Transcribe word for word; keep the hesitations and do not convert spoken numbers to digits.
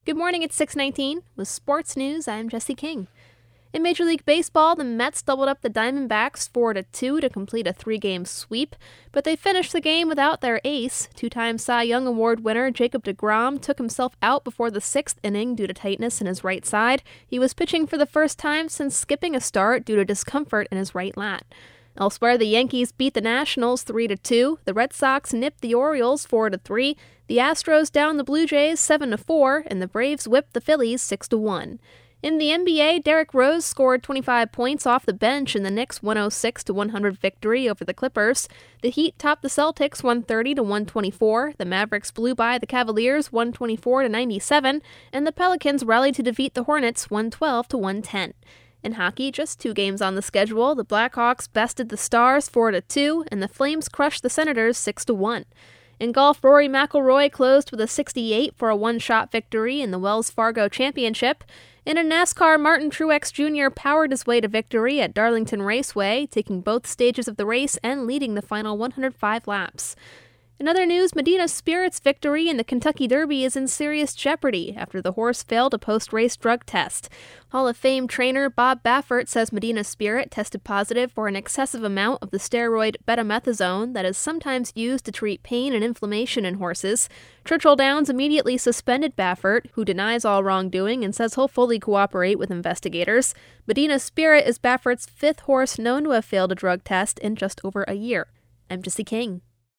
Good morning, it's six nineteen. With sports news, I'm Jesse King. In Major League Baseball, the Mets doubled up the Diamondbacks four to two to complete a three-game sweep, but they finished the game without their ace. Two-time Cy Young Award winner Jacob deGrom took himself out before the sixth inning due to tightness in his right side. He was pitching for the first time since skipping a start due to discomfort in his right lat. Elsewhere, the Yankees beat the Nationals three to two, the Red Sox nipped the Orioles four to three, the Astros downed the Blue Jays seven to four, and the Braves whipped the Phillies six to one. In the N B A, Derrick Rose scored twenty-five points off the bench in the Knicks' one oh six to one hundred victory over the Clippers. The Heat topped the Celtics one thirty to one twenty-four, the Mavericks blew by the Cavaliers one twenty-four to ninety-seven, and the Pelicans rallied to defeat the Hornets one twelve to one ten. In hockey, just two games on the schedule, the Blackhawks bested the Stars four to two, and the Flames crushed the Senators six to one. In golf, Rory McIlroy closed with a sixty-eight for a one-shot victory in the Wells Fargo Championship. And in NASCAR, Martin Truex Junior powered his way to victory at Darlington Raceway, taking both stages of the race and leading the final one hundred five laps. In other news, Medina Spirit's victory in the Kentucky Derby is in serious jeopardy after the horse failed a post-race drug test. Hall of Fame trainer Bob Baffert says Medina Spirit tested positive for an excessive amount of the steroid betamethasone that is sometimes used to treat pain and inflammation in horses. Churchill Downs immediately suspended Baffert, who denies all wrongdoing and says he'll fully cooperate with investigators. Medina Spirit is Baffert's fifth horse known to have failed a drug test in just over a year. I'm Jesse King.